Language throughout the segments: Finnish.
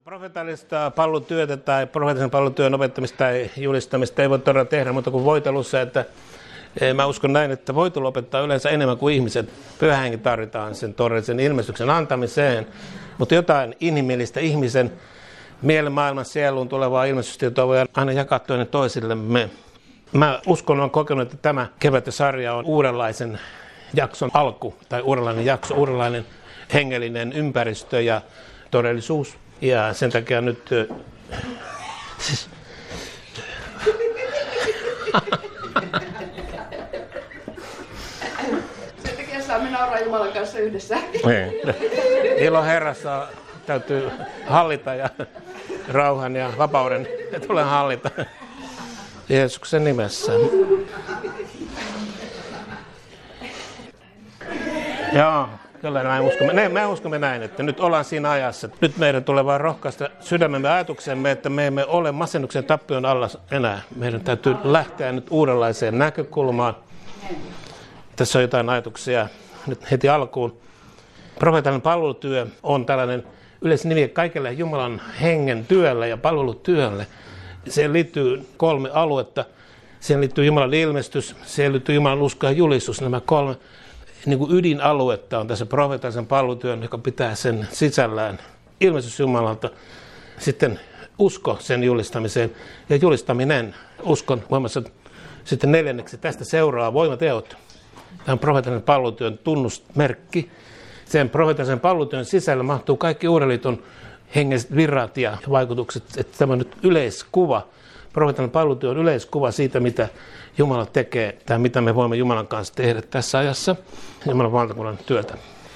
Profeetallista palvelutyötä tai profeetallisen palvelutyön opettamista tai julistamista ei voi todella tehdä muuta kuin voitelussa, että mä uskon näin, että voitelu opettaa yleensä enemmän kuin ihmiset. Pyhä Henki tarvitaan sen todellisen ilmestyksen antamiseen, mutta jotain inhimillistä ihmisen mielen, maailman, sieluun tulevaa ilmestystietoa voi aina jakaa toinen toisillemme. Mä uskon, olen kokenut, että tämä kevätsarja on uudenlaisen jakson alku tai uudenlainen jakso, uudenlainen hengellinen ympäristö ja todellisuus. Ja sen takia nyt siis sen takia saamme nauraa Jumalan kanssa yhdessä. Ilo Herrassa täytyy hallita ja rauhan ja vapauden tulee hallita Jeesuksen nimessä. Joo. Kyllä me uskomme näin, että nyt ollaan siinä ajassa. Nyt meidän tulee vaan rohkaista sydämemme ajatuksemme, että me emme ole masennuksen tappion alla enää. Meidän täytyy lähteä nyt uudenlaiseen näkökulmaan. Tässä on jotain ajatuksia nyt heti alkuun. Profeetallinen palvelutyö on tällainen yleisnimi kaikelle Jumalan hengen työlle ja palvelutyölle. Siihen liittyy 3 aluetta. Siihen liittyy Jumalan ilmestys, siihen liittyy Jumalan usko ja julistus. Nämä 3 niin kuin ydinaluetta on tässä profeetallisen palvelutyön, joka pitää sen sisällään ilmestys Jumalalta, sitten usko sen julistamiseen ja julistaminen uskon voimassa. Sitten 4. tästä seuraa voimateot. Tämä on profeetallisen palvelutyön tunnusmerkki. Sen profeetallisen palvelutyön sisällä mahtuu kaikki Uuden liiton hengelliset virrat ja vaikutukset. Että tämä on nyt yleiskuva. Profeetallinen palvelutyö on yleiskuva siitä, mitä Jumala tekee tai mitä me voimme Jumalan kanssa tehdä tässä ajassa, Jumalan valtakunnan työtä.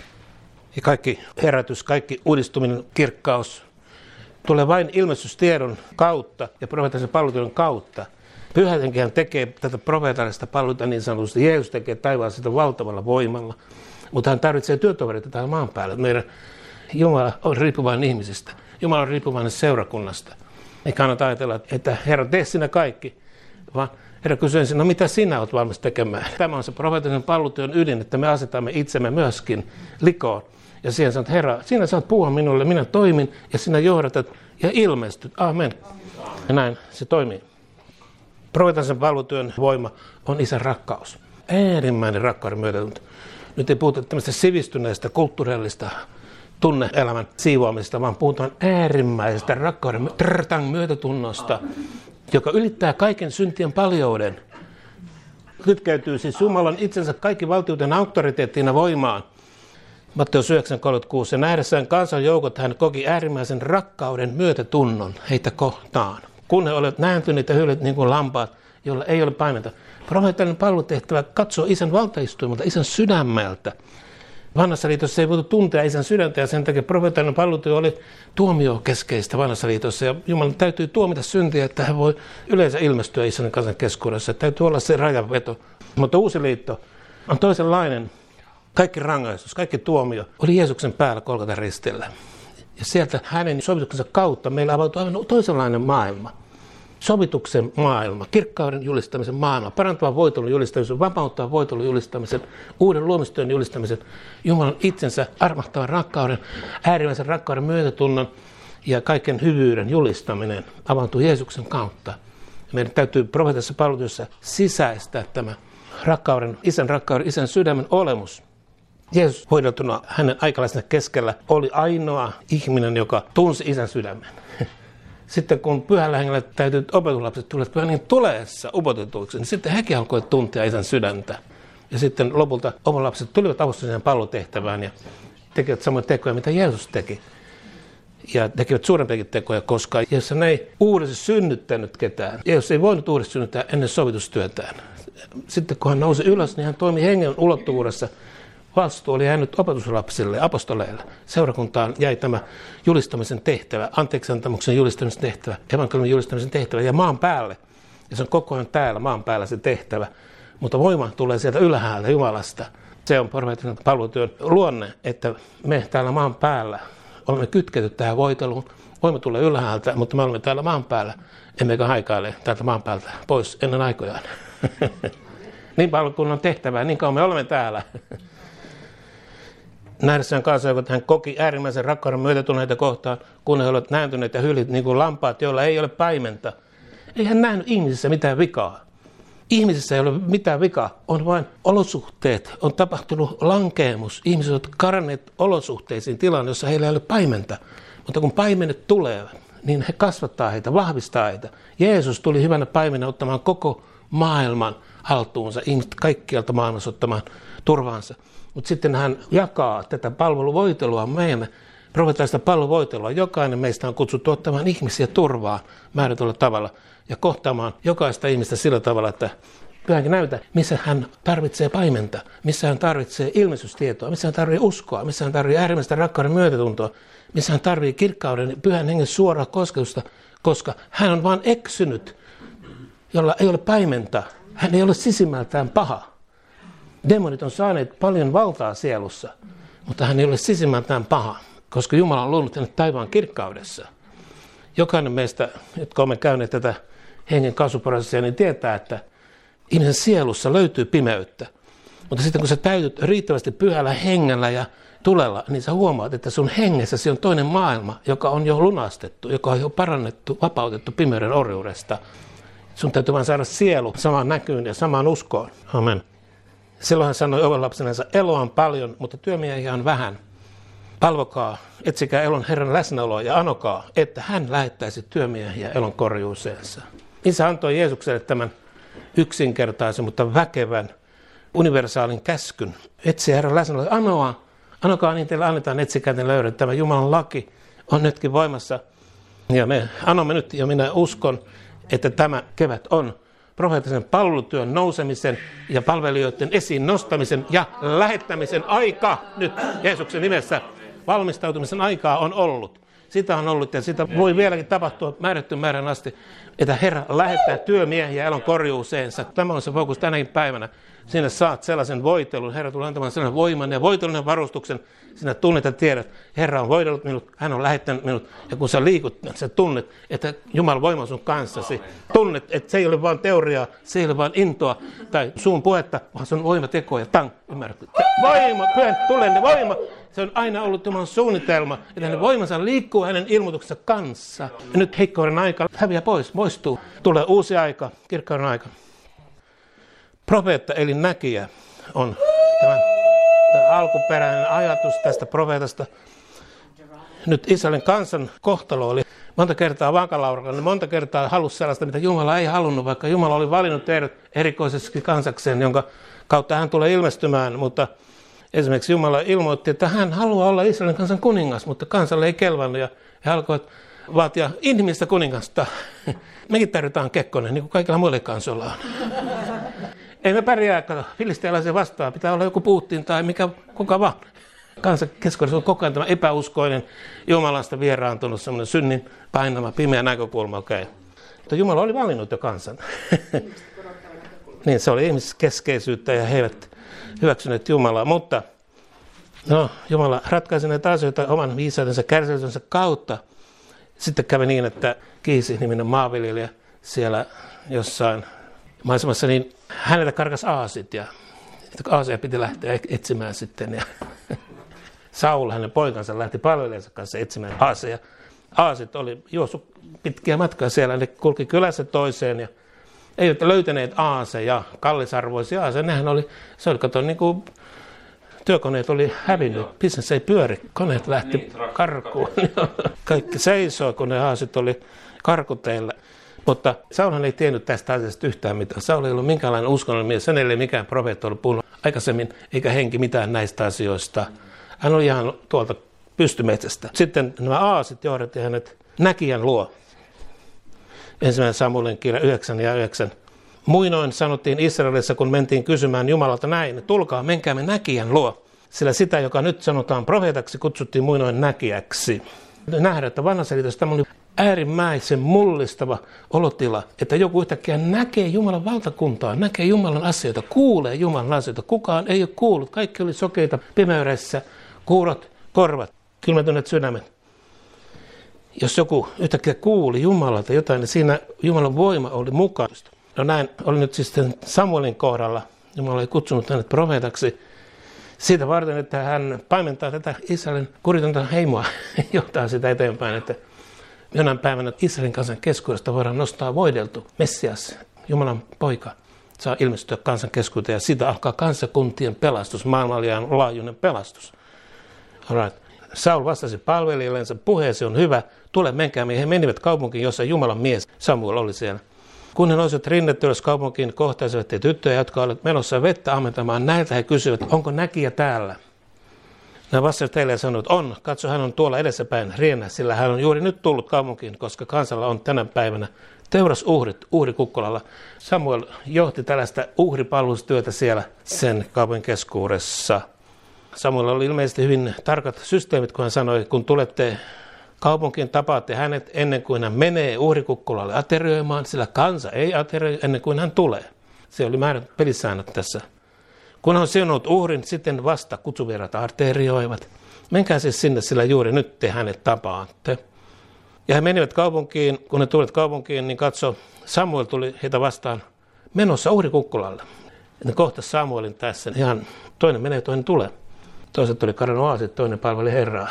Ja kaikki herätys, kaikki uudistuminen, kirkkaus tulee vain ilmestystiedon kautta ja profeetallisen palvelutyön kautta. Pyhä Henkihän tekee tätä profeetallista palvelutyötä niin sanotusti. Jeesus tekee taivaan sitä valtavalla voimalla, mutta hän tarvitsee työtovereita täällä maan päällä. Meidän Jumala on riippuvainen ihmisistä. Jumala on riippuvainen seurakunnasta. Ei kannata ajatella, että Herra, tee sinä kaikki, vaan Herra kysyy ensin, no mitä sinä olet valmis tekemään? Tämä on se profeetallisen palvelutyön ydin, että me asetamme itsemme myöskin likoon. Ja siihen sanot, Herra, sinä saat puhua minulle, minä toimin ja sinä johdatat ja ilmestyt. Amen. Ja näin se toimii. Profeetallisen palvelutyön voima on Isän rakkaus. Äärimmäinen rakkauden myötätunto. Nyt ei puhuta tämmöistä sivistyneestä, kulttuurillista tunne-elämän siivoamisesta, vaan puhutaan äärimmäisestä rakkauden myötätunnosta, joka ylittää kaiken syntien paljouden. Kytkeytyy siis Jumalan itsensä kaikki valtiuden auktoriteettina voimaan. Matteus 9:36. Ja nähdessään kansanjoukot hän koki äärimmäisen rakkauden myötätunnon heitä kohtaan. Kun he olivat nääntyneet ja hyllyt niin kuin lampaat, joilla ei ole paimenta. Profeetallinen palvelutehtävä katsoo Isän valtaistuimelta, Isän sydämeltä. Vanhassa liitossa ei voitu tuntea Isän sydäntä ja sen takia profeetallinen palvelutyö oli tuomiokeskeistä Vanhassa liitossa. Ja Jumalan täytyy tuomita syntiä, että hän voi yleensä ilmestyä Isän kansan keskuudessa. Täytyy olla se rajanveto. Mutta uusi liitto on toisenlainen. Kaikki rangaistus, kaikki tuomio oli Jeesuksen päällä Golgatan ristillä. Ja sieltä hänen sovituksensa kautta meillä avautui aivan toisenlainen maailma. Sovituksen maailma, kirkkauden julistamisen maailma, parantavan voitelun julistamisen, vapauttavan voitelun julistamisen, uuden luomistyön julistamisen, Jumalan itsensä armahtavan rakkauden, äärimmäisen rakkauden myötätunnon ja kaiken hyvyyden julistaminen avautuu Jeesuksen kautta. Meidän täytyy profeettisessa palvelutyössä sisäistää tämä rakkauden, Isän sydämen olemus. Jeesus hoidettuna hänen aikalaisensa keskellä oli ainoa ihminen, joka tunsi Isän sydämen. Sitten kun Pyhällä Hengellä täytyy opetuslapset tulla Pyhän Hengen tuleessa upotetuiksi, niin sitten hekin alkoi tuntea Isän sydäntä. Ja sitten lopulta opetuslapset tulivat avustuksen palvelutehtävään ja tekivät samoja tekoja, mitä Jeesus teki. Ja tekivät suurempiakin tekoja, koska Jeesus ei uudesti synnyttänyt ketään. Jeesus ei voinut uudesti synnyttää ennen sovitustyötään. Sitten kun hän nousi ylös, niin hän toimi hengen ulottuvuudessa. Vastuu oli jäänyt opetuslapsille, apostoleille. Seurakuntaan jäi tämä julistamisen tehtävä, anteeksiantamuksen julistamisen tehtävä, evankeliumin julistamisen tehtävä ja maan päälle. Ja se on koko ajan täällä maan päällä se tehtävä. Mutta voima tulee sieltä ylhäältä Jumalasta. Se on profeettisen palvelutyön luonne, että me täällä maan päällä olemme kytkeytyneet tähän voiteluun. Voima tulee ylhäältä, mutta me olemme täällä maan päällä. Emmekä haikaile täältä maan päältä pois ennen aikojaan. Niin paljon kun on tehtävää, niin kauan me olemme täällä. nähdessään kanssa, joka hän koki äärimmäisen rakkauden myötätunneita kohtaan, kun he olivat nääntyneet ja hylit niin kuin lampaat, joilla ei ole paimenta. Ei hän nähnyt ihmisissä mitään vikaa. Ihmisissä ei ole mitään vikaa, on vain olosuhteet, on tapahtunut lankeemus. Ihmiset ovat karanneet olosuhteisiin tilaan, jossa heillä ei ole paimenta. Mutta kun paimenet tulevat, niin he kasvattaa heitä, vahvistaa heitä. Jeesus tuli hyvänä paimena ottamaan koko maailman haltuunsa, ihmiset kaikkialta maailmassa ottamaan turvaansa. Mutta sitten hän jakaa tätä palveluvoitelua meille, profeetallista palveluvoitelua. Jokainen meistä on kutsuttu ottamaan ihmisiä turvaan määrätyllä tavalla ja kohtaamaan jokaista ihmistä sillä tavalla, että pyhänkin näytä, missä hän tarvitsee paimenta, missä hän tarvitsee ilmestystietoa, missä hän tarvitsee uskoa, missä hän tarvitsee äärimmäistä rakkauden myötätuntoa, missä hän tarvitsee kirkkauden, pyhän hengen suoraa kosketusta, koska hän on vain eksynyt, jolla ei ole paimenta. Hän ei ole sisimmältään paha. Demonit on saaneet paljon valtaa sielussa, mutta hän ei ole sisimmältään paha, koska Jumala on luonut hänet taivaan kirkkaudessa. Jokainen meistä, jotka olemme käyneet tätä hengen kasvuprosessia, niin tietää, että ihmisen sielussa löytyy pimeyttä. Mutta sitten kun sä täytyt riittävästi pyhällä hengellä ja tulella, niin sä huomaat, että sun hengessäsi on toinen maailma, joka on jo lunastettu, joka on jo parannettu, vapautettu pimeyden orjuudesta. Sun täytyy vain saada sielu samaan näkyyn ja samaan uskoon. Amen. Silloin hän sanoi ovenlapsenensa, eloa on paljon, mutta työmiehiä on vähän. Palvokaa, etsikää elon Herran läsnäoloa ja anokaa, että hän lähettäisi työmiehiä elon korjuuseensa. Isä antoi Jeesukselle tämän yksinkertaisen, mutta väkevän, universaalin käskyn. Etsiä Herran läsnäoloa, anokaa niin teille annetaan, etsikää te löydät. Tämä Jumalan laki on nytkin voimassa. Ja me anomme nyt, ja minä uskon, että tämä kevät on profeettisen palvelutyön nousemisen ja palvelijoiden esiin nostamisen ja lähettämisen aika nyt Jeesuksen nimessä. Valmistautumisen aikaa on ollut. Sitä on ollut ja sitä voi vieläkin tapahtua määrätty määrän asti, että Herra lähettää työmiehiä elon korjuuseensa. Tämä on se fokus tänäkin päivänä. Sinä saat sellaisen voitelun. Herra tulee antamaan sellaisen voiman ja voitelun varustuksen. Sinä tunnet ja tiedät, Herra on voidellut minut, hän on lähettänyt minut. Ja kun sä liikut, sä tunnet, että Jumalan voima on sun kanssasi. Tunnet, että se ei ole vain teoriaa, se ei ole vain intoa tai suun puhetta, vaan se on voimateko ja ymmärrätkö? Voima, pyhän, tulee voima. Se on aina ollut Jumalan suunnitelma, että hänen voimansa liikkuu hänen ilmoituksensa kanssa. Ja nyt heikkouden aika häviää pois, poistuu. Tulee uusi aika, kirkkauden aika. Profeetta eli näkijä on tämä alkuperäinen ajatus tästä profeetasta. Nyt Israelin kansan kohtalo oli monta kertaa vaakalaudalla, niin monta kertaa halusi sellaista, mitä Jumala ei halunnut, vaikka Jumala oli valinnut teidät erikoisesti kansakseen, jonka kautta hän tulee ilmestymään, mutta esimerkiksi Jumala ilmoitti, että hän haluaa olla Israelin kansan kuningas, mutta kansalle ei kelvannut ja he alkoivat vaatia inhimillistä kuningasta. Mekin tarvitaan Kekkonen, niin kuin kaikilla muilla kansoilla on. Ei me pärjää, kato, filistealaisia vastaan, pitää olla joku Putin tai kuka vaan. Kansan keskuudessa on koko ajan tämä epäuskoinen, Jumalasta vieraantunut, semmoinen synnin painama, pimeä näkökulma, okei. Mutta Jumala oli valinnut jo kansan. Niin, se oli ihmiskeskeisyyttä ja he eivät hyväksyneet Jumalaa, mutta Jumala ratkaisi näitä asioita oman viisautensa kärsivällisensä kautta. Sitten kävi niin, että Kiisi-niminen maanviljelijä siellä jossain maisemassa, niin häneltä karkasi aasit ja aaseja piti lähteä etsimään sitten. Ja Saul, hänen poikansa, lähti palvelijansa kanssa etsimään aaseja. Aasit oli juossut pitkiä matkaa siellä, ne kulki kylässä toiseen ja eivät löytäneet aaseja, kallisarvoisia aaseja. Se oli kato niin kuin työkoneet oli hävinnyt, business ei pyöri, koneet lähti karkuun. Kaikki seisoi, kun ne aasit oli karkuteilla. Mutta Saulhan ei tiennyt tästä asiasta yhtään mitään. Saul ei ollut minkäänlainen uskonnollinen mies, hänelle ei mikään profeetta ollut puhunut aikaisemmin, eikä henki mitään näistä asioista. Hän oli ihan tuolta pystymetsästä. Sitten nämä aasit johdatti hänet näkijän luo. 1. Samuelin kirja 9:9. Muinoin sanottiin Israelissa, kun mentiin kysymään Jumalalta näin, tulkaa, menkäämme näkijän luo. Sillä sitä, joka nyt sanotaan profeetaksi, kutsuttiin muinoin näkijäksi. Nähdään, että vanhassa liitossa tämä oli äärimmäisen mullistava olotila, että joku yhtäkkiä näkee Jumalan valtakuntaa, näkee Jumalan asioita, kuulee Jumalan asioita. Kukaan ei ole kuullut, kaikki oli sokeita pimeydessä, kuurot, korvat, kylmätyneet sydämet. Jos joku yhtäkkiä kuuli Jumalalta jotain, niin siinä Jumalan voima oli mukana. No näin oli nyt siis Samuelin kohdalla. Jumala oli kutsunut hänet profeetaksi Siitä varten, että hän paimentaa tätä Israelin kuritonta heimoa, johtaa sitä eteenpäin, että jonain päivänä Israelin kansan keskuudesta voidaan nostaa voideltu Messias, Jumalan poika, saa ilmestyä kansan keskuuteen ja siitä alkaa kansakuntien pelastus, maailmanlaajuinen pelastus. Alright. Saul vastasi palvelijallensa, puheesi on hyvä, tule menkäämme. He menivät kaupunkiin, jossa Jumalan mies Samuel oli siellä. Kun he nousivat rinnettä ylös kaupunkiin, kohtaisivat he tyttöjä, jotka olivat menossa vettä ammentamaan. Näiltä he kysyivät, onko näkijä täällä? Nämä vastasivat heille ja sanoivat, on, katso, hän on tuolla edessäpäin riennä, sillä hän on juuri nyt tullut kaupunkiin, koska kansalla on tänä päivänä teurasuhrit uhrikukkulalla. Samuel johti tällaista uhripalvelustyötä siellä sen kaupungin keskuudessa. Samuel oli ilmeisesti hyvin tarkat systeemit, kun hän sanoi, kun tulette kaupunkiin, tapaatte hänet ennen kuin hän menee uhrikukkulalle aterioimaan, sillä kansa ei aterioi ennen kuin hän tulee. Se oli määrät pelisäännöt tässä. Kun hän on siunannut uhrin, sitten vasta kutsuvieraat aterioivat. Menkää siis sinne, sillä juuri nyt te hänet tapaatte. Ja he menivät kaupunkiin, kun he tulivat kaupunkiin, niin katso, Samuel tuli heitä vastaan menossa uhrikukkulalle. Ne kohtasi Samuelin tässä, ihan toinen menee, toinen tulee. Toiset tuli kadonnut aasit, toinen palveli Herraa.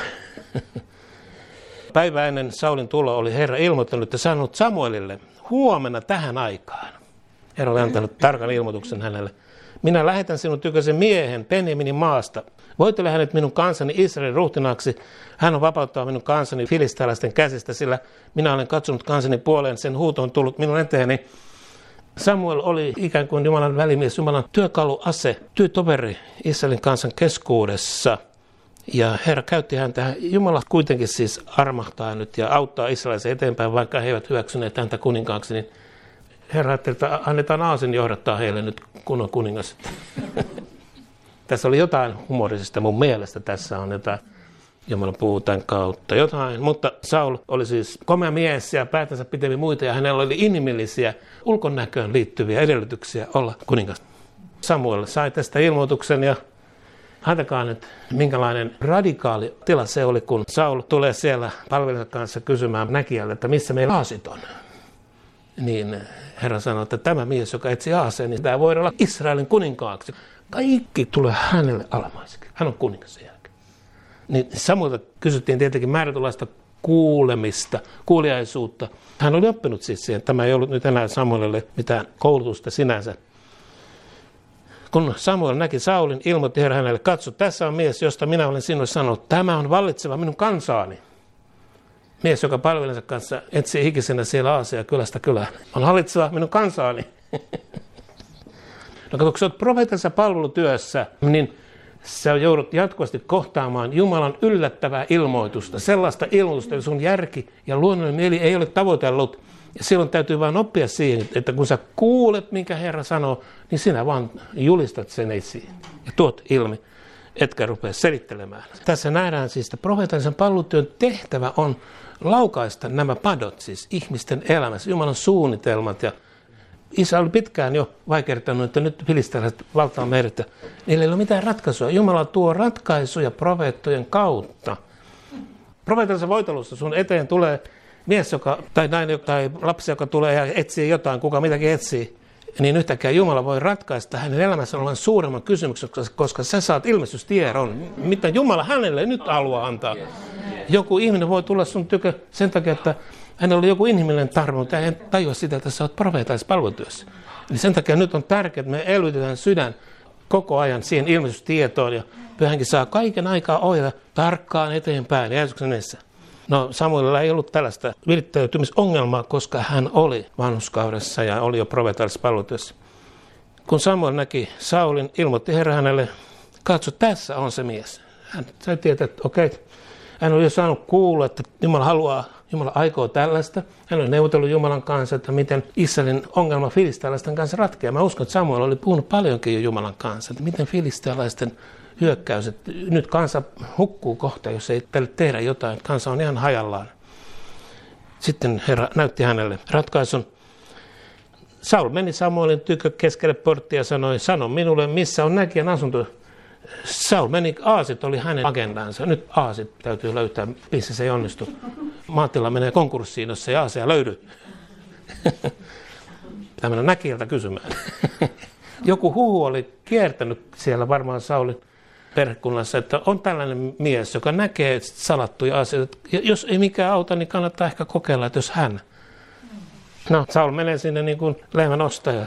Päivä ennen Saulin tuloa oli Herra ilmoittanut ja sanonut Samuelille, huomenna tähän aikaan. Herra oli antanut tarkan ilmoituksen hänelle. Minä lähetän sinun tykösi miehen Benjaminin maasta. Voittele hänet minun kansani Israelin ruhtinaaksi. Hän on vapauttaa minun kansani filistealaisten käsistä, sillä minä olen katsonut kansani puoleen. Sen huuto on tullut minun eteeni. Samuel oli ikään kuin Jumalan välimies, Jumalan työkaluase, työtoveri Israelin kansan keskuudessa. Ja Herra käytti häntä. Jumala kuitenkin siis armahtaa nyt ja auttaa Israelissa eteenpäin, vaikka he eivät hyväksyneet häntä kuninkaaksi. Niin Herra ajatteli, että annetaan Aasin johdattaa heille nyt kun on kuningas. Tässä oli jotain humorisista mun mielestä. Tässä on jotain, Jumala puhuu tämän kautta jotain. Mutta Saul oli siis komea mies ja päätänsä pitempi muita ja hänellä oli inhimillisiä ulkonäköön liittyviä edellytyksiä olla kuningas. Samuel sai tästä ilmoituksen ja ajatelkaa nyt, minkälainen radikaali tila se oli, kun Saul tulee siellä palvelijansa kanssa kysymään näkijälle, että missä meillä aasit on. Niin Herra sanoi, että tämä mies, joka etsi aaseen, niin tämä voi olla Israelin kuninkaaksi. Kaikki tulee hänelle alamaiseksi. Hän on kuningas sen jälkeen. Niin Samuelta kysyttiin tietenkin määrätynlaista kuulemista, kuuliaisuutta. Hän oli oppinut siis siihen. Tämä ei ollut nyt enää Samuelille mitään koulutusta sinänsä. Kun Samuel näki Saulin, ilmoitti Herra hänelle, katso, tässä on mies, josta minä olen sinulle sanonut, tämä on vallitseva minun kansaani. Mies, joka palvelensa kanssa etsii hikisenä siellä Aasia kylästä kylään, on hallitseva minun kansaani. No kun sä oot profeetansa palvelutyössä, niin sä joudut jatkuvasti kohtaamaan Jumalan yllättävää ilmoitusta. Sellaista ilmoitusta, jota sun järki ja luonnollinen mieli ei ole tavoitellut. Ja silloin täytyy vaan oppia siihen, että kun sä kuulet, minkä Herra sanoo, niin sinä vaan julistat sen esiin ja tuot ilmi, etkä rupea selittelemään. Tässä nähdään siis, että profeetallisen palvelutyön tehtävä on laukaista nämä padot, siis ihmisten elämässä, Jumalan suunnitelmat. Ja Isä oli pitkään jo vaikertanut, että nyt filistealaiset valtaa meidät. Niillä ei ole mitään ratkaisua. Jumala tuo ratkaisuja profeettojen kautta. Profeetallisen voitelussa sun eteen tulee mies, tai nainen tai lapsi, joka tulee ja etsii jotain, kuka mitäkin etsii, niin yhtäkkiä Jumala voi ratkaista hänen elämässä olevan suuremman kysymyksen, koska sä saat ilmestystiedon, mitä Jumala hänelle nyt haluaa antaa. Joku ihminen voi tulla sun tykö sen takia, että hänellä oli joku inhimillinen tarve, mutta hän tajua sitä, että sä oot profeetallisessa palvelutyössä. Eli sen takia nyt on tärkeää, että me elvytetään sydän koko ajan siihen ilmestystietoon ja Pyhänkin saa kaiken aikaa ohjata tarkkaan eteenpäin Jeesuksen edessä. No Samuelilla ei ollut tällaista virittäytymisongelmaa, koska hän oli vanhuskaudessa ja oli jo profeetallisessa palvelutyössä. Kun Samuel näki Saulin, ilmoitti Herra hänelle, katso, tässä on se mies. Hän sai tietää, että okei, hän oli jo saanut kuulla, että Jumala aikoo tällaista. Hän oli neuvotellut Jumalan kanssa, että miten Israelin ongelma filistealaisten kanssa ratkeaa. Mä uskon, että Samuel oli puhunut paljonkin jo Jumalan kanssa, että miten filistealaisten hyökkäys, että nyt kansa hukkuu kohta, jos ei tälle tehdä jotain. Kansa on ihan hajallaan. Sitten Herra näytti hänelle ratkaisun. Saul meni Samuelin tykö keskelle porttia ja sanoi, sano minulle, missä on näkijän asunto. Saul meni, aasit oli hänen agendansa. Nyt aasit täytyy löytää, missä se ei onnistu. Maatila menee konkurssiin, jos ei aasia löydy. Pitää mennä näkijältä kysymään. Joku huhu oli kiertänyt siellä varmaan Saulin perhekunnassa, että on tällainen mies, joka näkee salattuja asioita. Ja jos ei mikään auta, niin kannattaa ehkä kokeilla, että jos hän. No, Saul menee sinne niin kuin lehmän ostaja.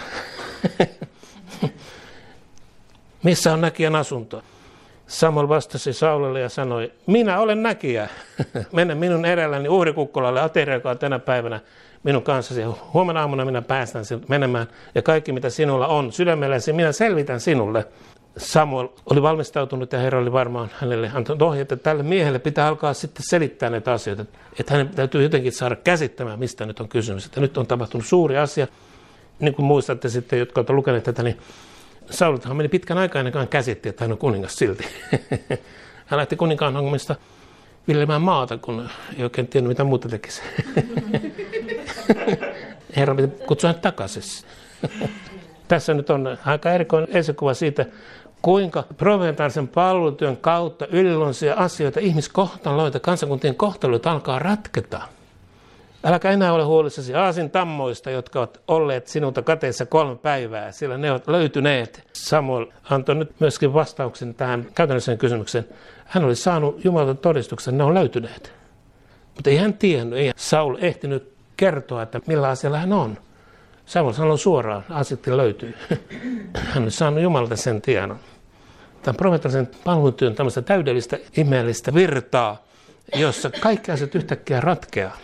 Missä on näkijän asunto? Samuel vastasi Saulille ja sanoi, minä olen näkijä. Mene minun edelläni uhrikukkulalle ateriakaa tänä päivänä minun kanssasi. Huomenna aamuna minä päästän sinut menemään ja kaikki mitä sinulla on sydämelläsi, minä selvitän sinulle. Samuel oli valmistautunut ja Herra oli varmaan hänelle antanut ohjeet, että tälle miehelle pitää alkaa sitten selittää näitä asioita. Että hänen täytyy jotenkin saada käsittämään, mistä nyt on kysymys. Että nyt on tapahtunut suuri asia. Niin kuin muistatte sitten, jotka olette lukeneet tätä, niin Sauliltahan meni pitkän aikaa ennen kuin hän käsitti, että hän on kuningas silti. Hän lähti kuninkaan hommista viljelemään maata, kun ei oikein tiennyt mitä muuta tekisi. Herra piti kutsua hän takaisin. Tässä nyt on aika erikoinen esikuva siitä, kuinka profeetallisen palvelutyön kautta yliluonnollisia asioita, ihmiskohtaloita, kansakuntien kohtaloita alkaa ratketa. Äläkä enää ole huolissasi aasintammoista, jotka ovat olleet sinulta kateissa 3 päivää, sillä ne ovat löytyneet. Samuel antoi nyt myöskin vastauksen tähän käytännölliseen kysymykseen. Hän oli saanut Jumalalta todistuksen, ne on löytyneet. Mutta ei hän tiennyt, ei Saul ehtinyt kertoa, että millä asialla hän on. Samuel sanoi suoraan, asiat löytyy. Hän oli saanut Jumalalta sen tiedon. Tämän profeetallisen palvelutyön tämmöistä täydellistä, ihmeellistä virtaa, jossa kaikki asiat yhtäkkiä ratkeaa.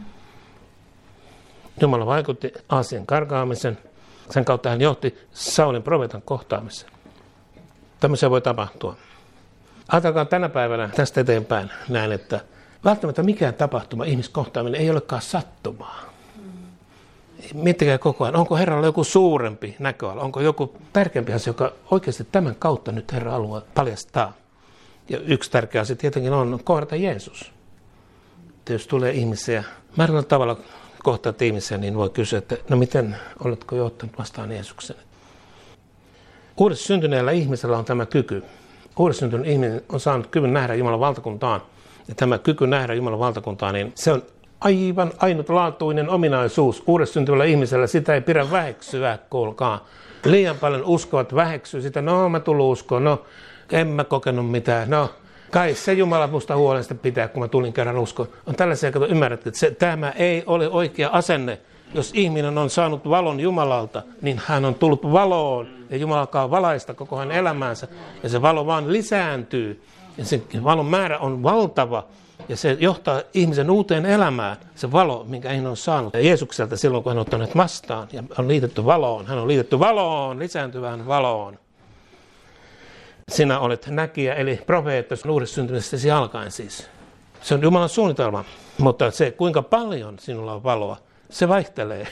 Jumala vaikutti Aasian karkaamisen. Sen kautta hän johti Saulin profeetan kohtaamiseen. Tämmöisiä voi tapahtua. Ajatelkaa tänä päivänä tästä eteenpäin näin, että välttämättä mikään tapahtuma, ihmiskohtaaminen ei olekaan sattumaa. Miettikää koko ajan, onko Herralla joku suurempi näköala, onko joku tärkeämpi asia, joka oikeasti tämän kautta nyt Herra haluaa paljastaa. Ja yksi tärkeä asia tietenkin on kohdata Jeesus. Että jos tulee ihmisiä määrällä tavalla kohtaat ihmisiä, niin voi kysyä, että no miten, oletko jo ottanut vastaan Jeesuksen? Uudessa syntyneellä ihmisellä on tämä kyky. Uudessa syntynyt ihminen on saanut kyvyn nähdä Jumalan valtakuntaan. Ja tämä kyky nähdä Jumalan valtakuntaan, niin se on aivan ainutlaatuinen ominaisuus. Uudessa syntyvällä ihmisellä sitä ei pidä väheksyä, kuulkaa. Liian paljon uskovat väheksyä sitä, no mä tullut uskoon, no en mä kokenut mitään, no kai se Jumala musta huolen sitä pitää, kun mä tulin kerran uskoon. On tällaisia, että ymmärrät, että tämä ei ole oikea asenne. Jos ihminen on saanut valon Jumalalta, niin hän on tullut valoon ja Jumala alkaa valaista koko hänen elämäänsä ja se valo vaan lisääntyy. Ja se valon määrä on valtava ja se johtaa ihmisen uuteen elämään, se valo, minkä ihminen on saanut Jeesukselta silloin, kun hän on ottanut vastaan ja on liitetty valoon. Hän on liitetty valoon, lisääntyvään valoon. Sinä olet näkijä, eli profeetta uudessa syntymisestäsi alkaen siis. Se on Jumalan suunnitelma, mutta se kuinka paljon sinulla on valoa, se vaihtelee.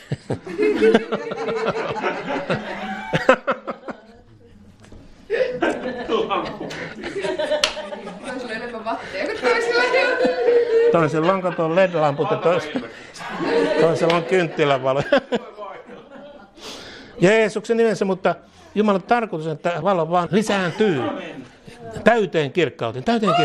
Toisella enemmän vatteja kuin toisella. Toisella on kato LED-lamput ja toisella on kynttilävalo. Jeesuksen nimessä, mutta Jumalan tarkoitus on, että valo vaan lisääntyy täyteen kirkkauteen.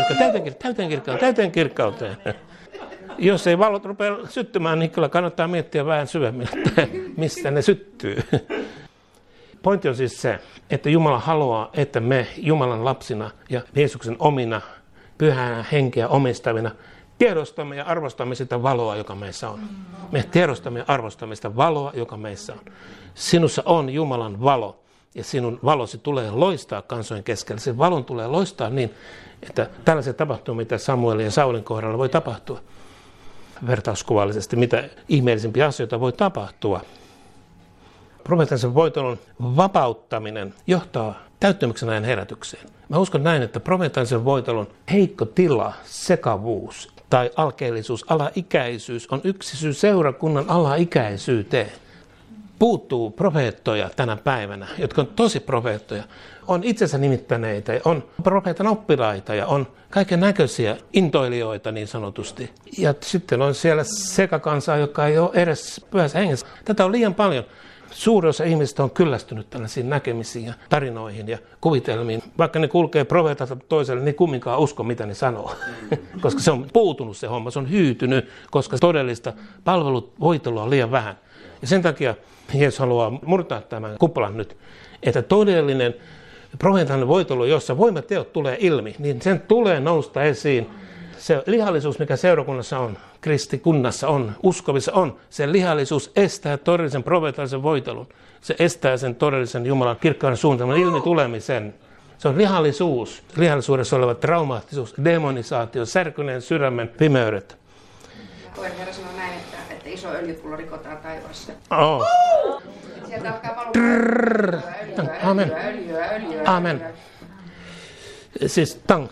Jos ei valot rupea syttymään, niin kyllä kannattaa miettiä vähän syvemmin, että mistä ne syttyy. Pointti on siis se, että Jumala haluaa, että me Jumalan lapsina ja Jeesuksen omina, pyhää henkeä omistavina, tiedostamme ja arvostamme sitä valoa, joka meissä on. Me tiedostamme ja arvostamme sitä valoa, joka meissä on. Sinussa on Jumalan valo ja sinun valosi tulee loistaa kansojen keskellä. Se valon tulee loistaa niin, että tällaisia tapahtumia, mitä Samuelin ja Saulin kohdalla voi tapahtua. Vertauskuvallisesti, mitä ihmeellisimpiä asioita voi tapahtua. Profeettisen voitelun vapauttaminen johtaa täyttymyksen ajan herätykseen. Mä uskon näin, että profeettisen voitelun heikko tila, sekavuus tai alkeellisuus, alaikäisyys on yksi syy seurakunnan alaikäisyyteen. Puuttuu profeettoja tänä päivänä, jotka on tosi profeettoja. On itsensä nimittäneitä, on profeetan oppilaita ja on kaiken näköisiä intoilijoita niin sanotusti. Ja sitten on siellä sekakansaa, joka ei ole edes pyhässä hengessä. Tätä on liian paljon. Suuri osa ihmisistä on kyllästynyt tällaisiin näkemisiin ja tarinoihin ja kuvitelmiin. Vaikka ne kulkee profeetalta toiselle, niin kumminkaan usko, mitä ne sanoo. Koska se on puutunut se homma, se on hyytynyt, koska todellista palveluvoitelua on liian vähän. Ja sen takia Jeesus haluaa murtaa tämän kuplan nyt, että todellinen profeetallinen voitelu, jossa voimateot tulee ilmi, niin sen tulee nousta esiin. Se lihallisuus, mikä seurakunnassa on, kristikunnassa on, uskovissa on, se lihallisuus estää todellisen profeetallisen voitelun. Se estää sen todellisen Jumalan kirkkauden suunnitelman ilmi tulemisen. Se on lihallisuus, lihallisuudessa oleva traumaattisuus, demonisaatio, särkyneen sydämen pimeydet. Koen Herra sanoo näin, että iso öljypullo rikotaan taivaassa. Oh. Sieltä alkaa valua öljyä. Amen. Siis tang.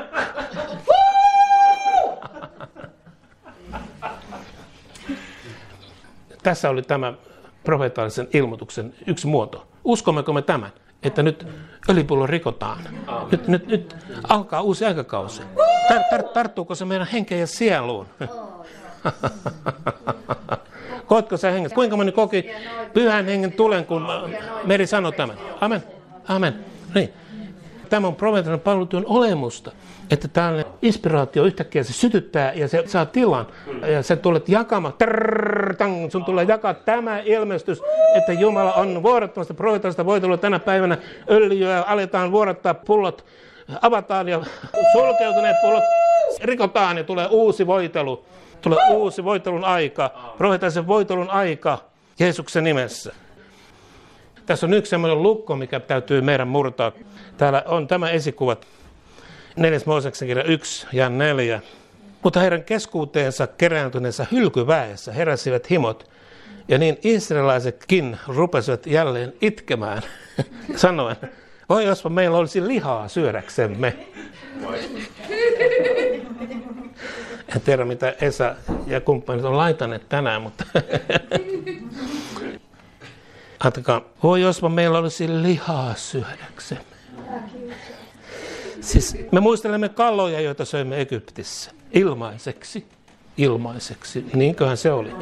Tässä oli tämä profeetallisen ilmoituksen yksi muoto. Uskommeko me tämän, että nyt öljypullo rikotaan? Nyt alkaa uusi aikakausi. Tarttuuko se meidän henkeen ja sieluun? Koetko sä hengen? Kuinka moni koki pyhän hengen tulen, kun Meri sanoi tämän? Amen. Amen. Niin. Tämä on profeetallinen palvelutyön olemusta, että tällainen inspiraatio yhtäkkiä se sytyttää ja se saa tilan ja sä tulet jakamaan, sun tulee jakaa tämä ilmestys, että Jumala on vuodattomasta profeetallista voitelua tänä päivänä, öljyä aletaan vuodattaa, pullot avataan ja sulkeutuneet pullot rikotaan ja tulee uusi voitelu, tulee uusi voitelun aika, profeetallisen voitelun aika Jeesuksen nimessä. Tässä on yksi sellainen lukko, mikä täytyy meidän murtaa. Täällä on tämä esikuvat 4. Mooseksen kirja 1 ja 4. Mutta heidän keskuuteensa kerääntyneessä hylkyväessä heräsivät himot, ja niin israelaisetkin rupesivat jälleen itkemään, sanoen, voi jospa meillä olisi lihaa syödäksemme. En tiedä, mitä Esa ja kumppanit on laitaneet tänään, mutta ajatelkaa, voi jospa meillä olisi lihaa syödäksemme. Siis me muistelemme kaloja, joita söimme Egyptissä. Ilmaiseksi. Niinköhän se oli.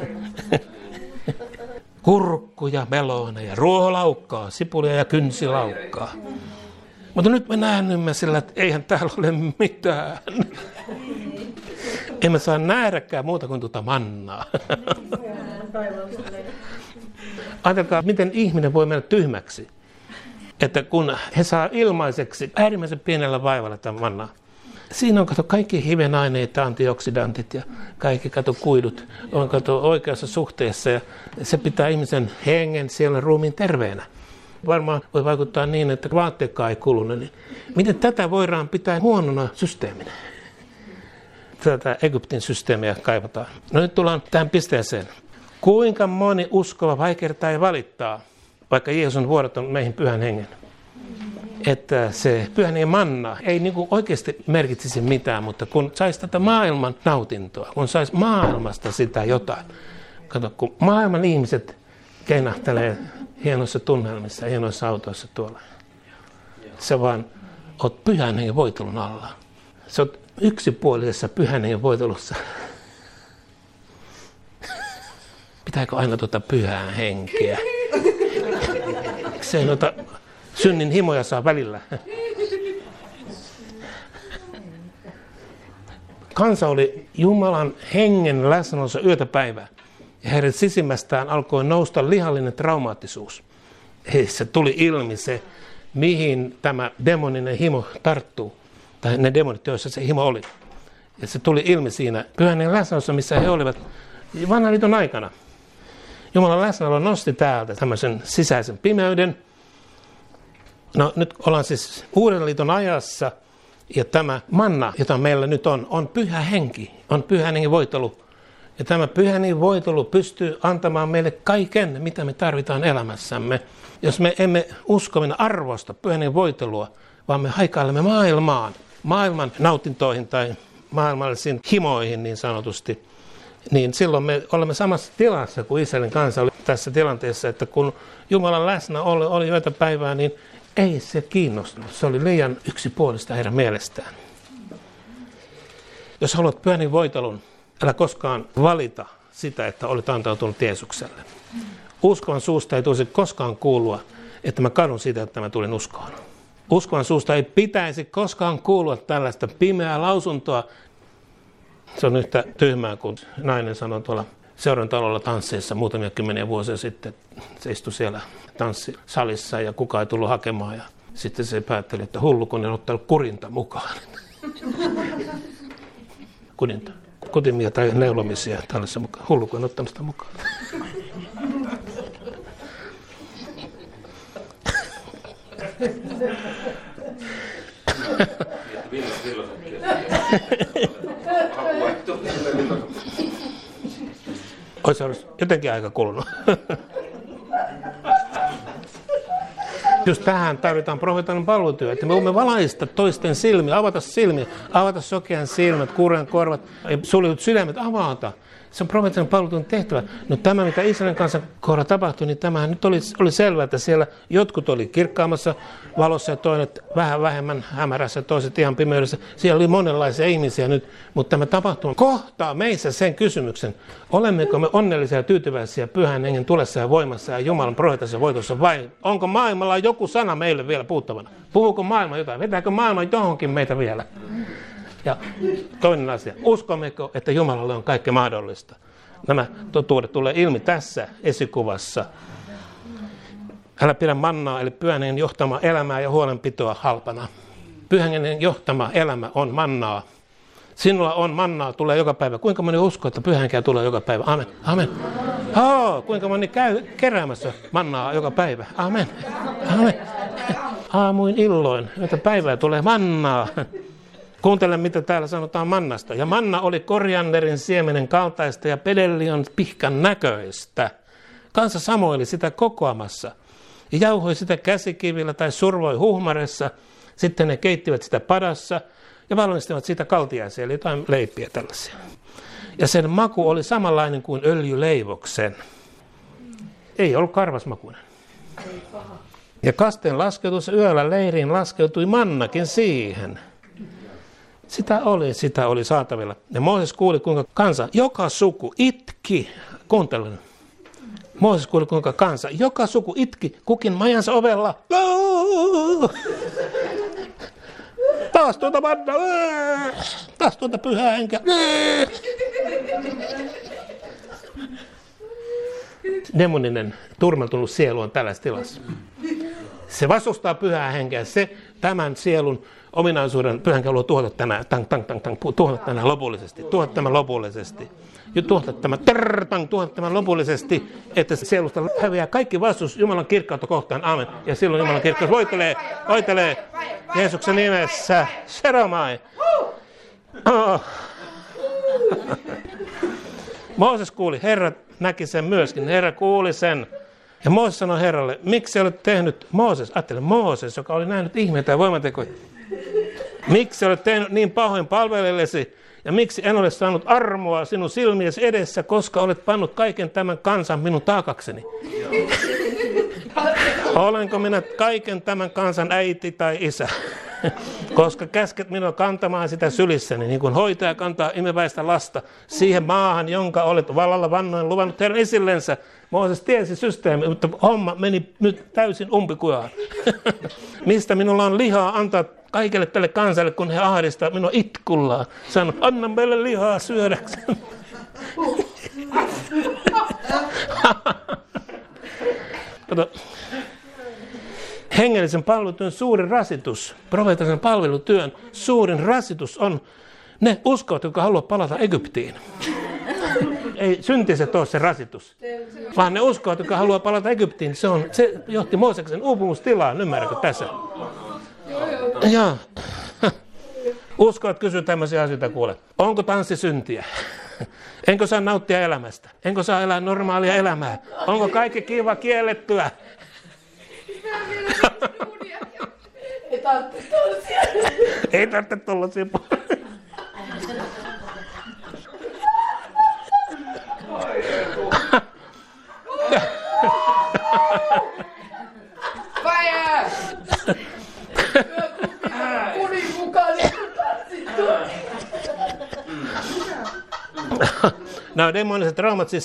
Kurkkuja, meloneja, ruoholaukkaa, sipulia ja kynsilaukkaa. Mutta nyt me näännymme sillä, että eihän täällä ole mitään. Emme saa nähdäkään muuta kuin tuota mannaa. Ajatelkaa, miten ihminen voi mennä tyhmäksi. Että kun he saa ilmaiseksi äärimmäisen pienellä vaivalla tämän mannaa. Siinä on kaikki hivenaineet, antioksidantit ja kaikki kuidut on oikeassa suhteessa. Ja se pitää ihmisen hengen, sielun, ruumiin terveenä. Varmaan voi vaikuttaa niin, että vaatteetkaan ei kulunut. Niin miten tätä voidaan pitää huonona systeeminä? Tätä Egyptin systeemiä kaivataan. No nyt tullaan tähän pisteeseen. Kuinka moni uskova vaikertaa ja valittaa, vaikka Jeesus on vuodattanut meihin pyhän hengen? Että se pyhän hengen manna ei niin kuin oikeasti merkitsisi mitään, mutta kun saisi tätä maailman nautintoa, kun saisi maailmasta sitä jotain. Kato, kun maailman ihmiset keinahtelee hienoissa tunnelmissa, hienoissa autoissa tuolla. Sä vaan oot pyhän hengen voitelun alla. Sä oot yksipuolisessa pyhän hengen voitelussa. Pitääkö aina tuota pyhää henkeä? Se noita synnin himoja saa välillä. Kansa oli Jumalan hengen läsnäolossa yötä päivää. Ja heidän sisimmästään alkoi nousta lihallinen traumaattisuus. Heissä tuli ilmi se, mihin tämä demoninen himo tarttuu. Tai ne demonit, joissa se himo oli. Ja se tuli ilmi siinä pyhän hengen läsnäolossa, missä he olivat vanhan liiton aikana. Jumalan läsnäolo nosti täältä tämmöisen sisäisen pimeyden. No nyt ollaan siis Uuden liiton ajassa, ja tämä manna, jota meillä nyt on pyhä henki, on pyhän hengen voitelu. Ja tämä pyhän hengen voitelu pystyy antamaan meille kaiken, mitä me tarvitaan elämässämme. Jos me emme usko, minä arvosta pyhän hengen voitelua, vaan me haikailemme maailman nautintoihin tai maailmallisiin himoihin niin sanotusti, niin silloin me olemme samassa tilassa kuin Israelin kansa oli tässä tilanteessa, että kun Jumalan läsnäolo oli yötä päivää, niin ei se kiinnostunut. Se oli liian yksipuolista heidän mielestään. Jos haluat pyhän hengen voitelun, älä koskaan valita sitä, että olet antautunut Jeesukselle. Uskovan suusta ei tulisi koskaan kuulua, että mä kadun siitä, että mä tulin uskoon. Uskovan suusta ei pitäisi koskaan kuulua tällaista pimeää lausuntoa. Se on yhtä tyhmää, kun nainen sanoi tuolla seurantalolla tansseissa muutamia kymmeniä vuosia sitten. Se istui siellä tanssisalissa ja kukaan ei tullut hakemaan. Ja Sitten se päätteli, että hullukone on ottanut kurinta mukaan. Kuninta. Kutimia tai neulomisia tällaisessa mukaan. Hullukone on ottanut sitä mukaan. Olisi jotenkin aika kulunut. Just tähän tarvitaan profeetan palvelutyö, että me voimme valaista toisten silmiä, avata sokean silmät, kuurojen korvat, suljetut sydämet, avata. Se on profeetan palvelutyön tehtävä. No tämä, mitä Israelin kansan kohdalla tapahtui, niin tämähän nyt oli selvää, että siellä jotkut oli kirkkaammassa valossa ja toiset vähän vähemmän hämärässä, toiset ihan pimeydessä. Siellä oli monenlaisia ihmisiä nyt, mutta tämä tapahtuma kohtaa meissä sen kysymyksen, olemmeko me onnellisia ja tyytyväisiä Pyhän Hengen tulessa ja voimassa ja Jumalan profeetassa ja voitossa, vai onko maailmalla joku sana meille vielä puuttavana? Puhuuko maailma jotain? Vetääkö maailma johonkin meitä vielä? Ja toinen asia, uskommeko, että Jumalalle on kaikki mahdollista? Nämä totuudet tulee ilmi tässä esikuvassa. Älä pidä mannaa, eli Pyhän Hengen johtamaa elämää ja huolenpitoa halpana. Pyhän Hengen johtama elämä on mannaa. Sinulla on mannaa, tulee joka päivä. Kuinka moni uskoo, että Pyhän Henkeä tulee joka päivä? Amen. Amen. Kuinka moni käy keräämässä mannaa joka päivä? Amen. Amen. Aamuin illoin, että päivää tulee mannaa. Kuuntele, mitä täällä sanotaan mannasta. Ja manna oli korianderin siemenen kaltaista ja pedellion pihkan näköistä. Kansa samoili sitä kokoamassa. Ja jauhoi sitä käsikivillä tai survoi huhmaressa. Sitten ne keittivät sitä padassa ja valmistivat sitä kaltiaisia, eli jotain leipiä tällaisia. Ja sen maku oli samanlainen kuin öljyleivoksen. Ei ollut karvasmakuinen. Ja kasteen laskeutuessa yöllä leiriin laskeutui mannakin siihen. Sitä oli saatavilla. Ja Mooses kuuli, kuinka kansa, joka suku itki. Kuuntelen. Mooses kuuli, kuinka kansa, joka suku itki kukin majansa ovella. Taas tuota mannaa. Taas tuota Pyhää Henkeä. Demoninen, turmeltunut sielu on tällaisessa tilassa. Se vastustaa Pyhää Henkeä. Se tämän sielun ominaisuuden Pyhän Henki haluaa tuhota tämän lopullisesti. Tuhota tämän lopullisesti. Ja tuhota tämän lopullisesti, että sielusta häviää kaikki vastus Jumalan kirkkautta kohtaan. Amen. Ja silloin Jumalan kirkkaus voitelee Jeesuksen nimessä. Seromai. Oh. Mooses kuuli, Herra näki sen myöskin. Herra kuuli sen. Ja Mooses sanoi Herralle, miksi olet tehnyt, Mooses, joka oli nähnyt ihmeitä ja voimatekoja. Miksi olet tehnyt niin pahoin palvelijallesi ja miksi en ole saanut armoa sinun silmiesi edessä, koska olet pannut kaiken tämän kansan minun taakakseni? Olenko minä kaiken tämän kansan äiti tai isä? Koska käsket minua kantamaan sitä sylissäni, niin kuin hoitaja kantaa imeväistä lasta, siihen maahan, jonka olet vallalla vannoin luvannut Herran isillensä. Mooses tiesi systeemi, mutta homma meni nyt täysin umpikujaan. Mistä minulla on lihaa antaa kaikille tälle kansalle, kun he ahdistaa minua itkullaan. Sanon, anna meille lihaa syödäkseen. Kato. Hengellisen palvelutyön suurin rasitus, profeettisen palvelutyön suurin rasitus on ne uskovat, jotka haluavat palata Egyptiin. Ei syntiset ole se rasitus, vaan ne uskovat, jotka haluavat palata Egyptiin. Se johti Mooseksen uupumustilaan, ymmärrätkö tässä? Joo. Uskovat kysyä tämmöisiä asioita, kuule. Onko tanssi syntiä? Enkö saa nauttia elämästä? Enkö saa elää normaalia elämää? Onko kaikki kiva kiellettyä? Ei tarvitse tollasia. Ei tarvitse tollasia. Fire! Kunin mukaan niin kuin tanssittu. No, demoniset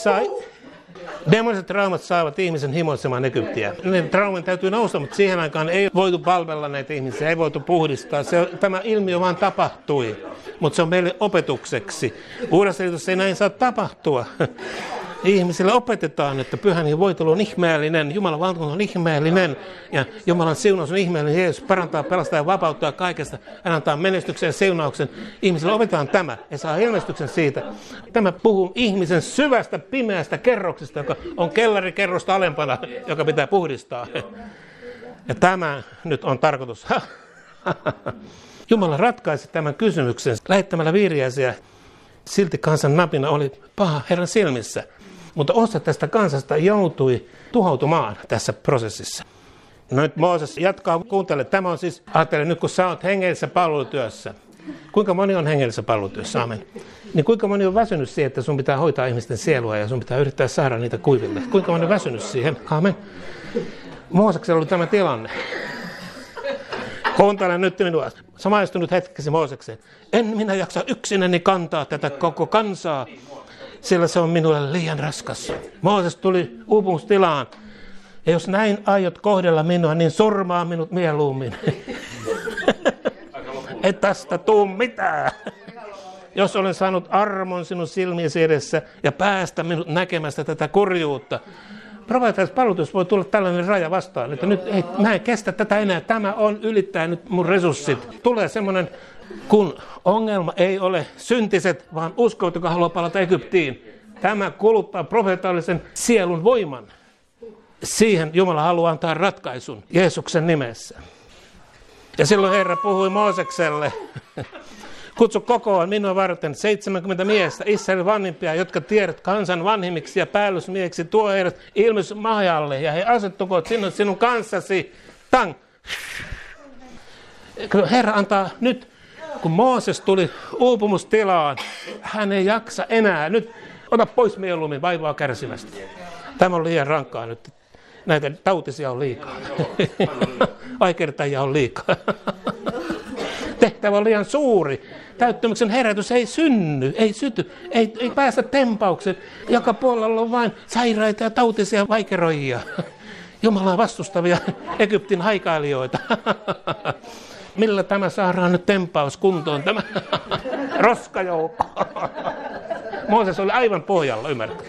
traumat saavat ihmisen himoitsemaan Egyptiä. Ne traumat täytyy nousta, mutta siihen aikaan ei voitu palvella näitä ihmisiä, ei voitu puhdistaa. Tämä ilmiö vaan tapahtui, mutta se on meille opetukseksi. Uudessa liitossa ei näin saa tapahtua. Ihmisille opetetaan, että pyhän hengen voitelu on ihmeellinen, Jumalan valtakunta on ihmeellinen ja Jumalan siunaus on ihmeellinen. Jeesus parantaa, pelastaa ja vapauttaa kaikesta. Hän antaa menestyksen ja siunauksen. Ihmisille opetetaan tämä ja saa ilmestyksen siitä. Tämä puhuu ihmisen syvästä, pimeästä kerroksesta, joka on kellarikerrosta alempana, joka pitää puhdistaa. Ja tämä nyt on tarkoitus. Jumala ratkaisi tämän kysymyksen lähettämällä Viiriäisiä. Silti kansan napina oli paha Herran silmissä. Mutta osa tästä kansasta joutui tuhoutumaan tässä prosessissa. No nyt Mooses jatkaa, kuuntele. Tämä on siis, ajattele nyt kun sä oot hengellisessä palvelutyössä. Kuinka moni on hengellisessä palvelutyössä? Amen. Niin kuinka moni on väsynyt siihen, että sun pitää hoitaa ihmisten sielua ja sun pitää yrittää saada niitä kuiville? Kuinka moni on väsynyt siihen? Amen. Mooseksella oli tämä tilanne. Kuuntele nyt minua. Samaistunut hetkesi Moosekseen. En minä jaksa yksinäni kantaa tätä koko kansaa, sillä se on minulle liian raskas. Mooses tuli uupumustilaan. Ja jos näin aiot kohdella minua, niin surmaa minut mieluummin. Et tästä tuu mitään. Jos olen saanut armon sinun silmiesi edessä ja päästä minut näkemästä tätä kurjuutta. Profeetallisessa palvelutyössä voi tulla tällainen raja vastaan, että nyt ei, mä en kestä tätä enää, tämä on ylittää nyt mun resurssit. Tulee semmoinen, kun ongelma ei ole syntiset, vaan uskot, joka haluaa palata Egyptiin. Tämä kuluttaa profeetallisen sielun voiman. Siihen Jumala haluaa antaa ratkaisun Jeesuksen nimessä. Ja silloin Herra puhui Moosekselle. Kutsu kokoon minua varten 70 miestä, Israelin vanhimpia, jotka tiedät kansan vanhimmiksi ja päällysmiehiksi, tuo heidät ilmestysmajalle ja he asettukoot sinun kanssasi. Tang! Herra antaa nyt, kun Mooses tuli uupumustilaan, hän ei jaksa enää. Nyt ota pois mieluummin vaivaa kärsimästä. Tämä on liian rankkaa nyt. Näitä tautisia on liikaa. Vaikertajia on liikaa. Tehtävä on liian suuri. Täyttymyksen herätys ei synny, ei syty, ei päästä tempaukseen. Joka puolella on vain sairaita ja tautisia vaikeroijia. Jumalaa vastustavia Egyptin haikailijoita. Millä tämä saadaan nyt tempaus kuntoon, tämä roskajoukko? Mooses oli aivan pohjalla, ymmärrätkö?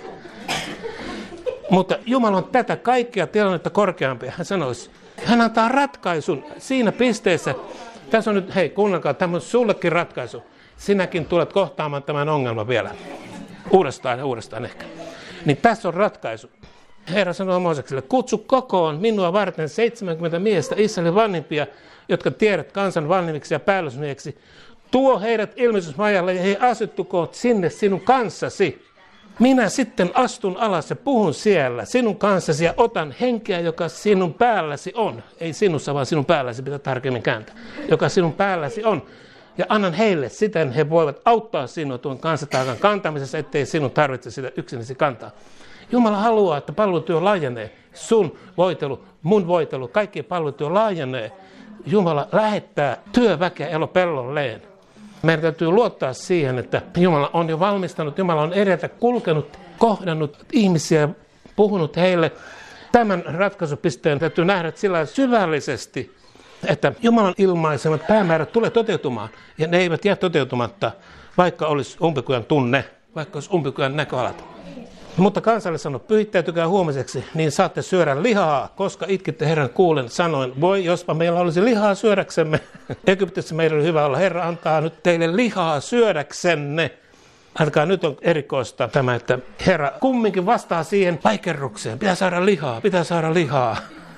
Mutta Jumala on tätä kaikkea tilannetta korkeampi. Hän sanoisi, hän antaa ratkaisun siinä pisteessä. Tässä on nyt, hei, kuunnelkaa, tämä on sullekin ratkaisu. Sinäkin tulet kohtaamaan tämän ongelman vielä. Uudestaan ehkä. Niin tässä on ratkaisu. Herra sanoo Moosekselle, kutsu kokoon minua varten 70 miestä, Israelin vanhimpia, jotka tiedät kansan vanhimmiksi ja päällysmieheksi. Tuo heidät ilmestysmajalle ja he asettukoot sinne sinun kanssasi. Minä sitten astun alas ja puhun siellä sinun kanssasi ja otan henkeä, joka sinun päälläsi on. Ei sinussa, vaan sinun päälläsi, pitää tarkemmin kääntää. Joka sinun päälläsi on. Ja annan heille, siten he voivat auttaa sinua tuon kansataakan kantamisessa, ettei sinun tarvitse sitä yksinäsi kantaa. Jumala haluaa, että palvelutyö laajenee. Sun voitelu, mun voitelu, kaikki palvelutyö laajenee. Jumala lähettää työväkeä elopellolleen. Meidän täytyy luottaa siihen, että Jumala on jo valmistanut, Jumala on edeltä kulkenut, kohdannut ihmisiä, puhunut heille. Tämän ratkaisupisteen täytyy nähdä sillä syvällisesti, että Jumalan ilmaisemat päämäärät tulee toteutumaan. Ja ne eivät jää toteutumatta, vaikka olisi umpikujan tunne, vaikka olisi umpikujan näköalat. Mutta kansalle sanoi, pyhittäytykää huomiseksi, niin saatte syödä lihaa, koska itkitte Herran kuulen sanoen, voi jospa meillä olisi lihaa syödäksemme. Egyptissä meillä oli hyvä olla, Herra antaa nyt teille lihaa syödäksenne. Alkaa nyt on erikoista tämä, että Herra kumminkin vastaa siihen vaikerrukseen, pitää saada lihaa.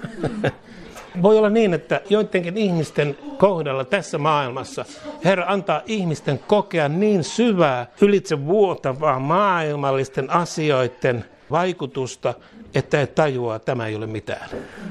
Voi olla niin, että joidenkin ihmisten kohdalla tässä maailmassa Herra antaa ihmisten kokea niin syvää, ylitse vuotavaa maailmallisten asioiden vaikutusta, että ei tajua, että tämä ei ole mitään.